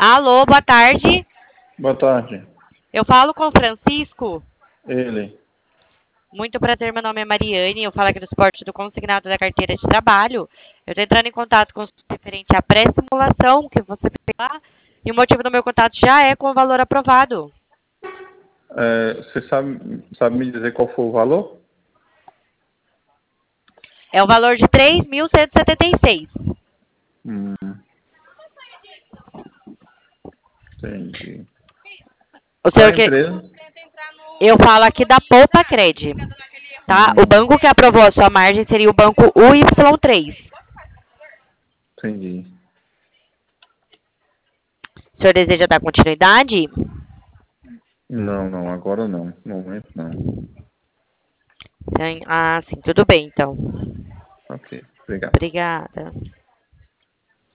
Alô, boa tarde. Boa tarde. Eu falo com o Francisco. Ele. Muito prazer, meu nome é Mariane. Eu falo aqui do suporte do consignado da carteira de trabalho. Eu estou entrando em contato com o referente à pré-simulação que você fez lá. E o motivo do meu contato já é com o valor aprovado. Você sabe me dizer qual foi o valor? É o valor de 3.176. Hum, entendi. O Qual senhor é a que... empresa? Eu falo aqui da Poupa Cred. Tá? O banco que aprovou a sua margem seria o banco UY3. Entendi. O senhor deseja dar continuidade? Não, agora não. No momento não. Sim. Ah, sim, tudo bem, então. Ok, obrigado. Obrigada.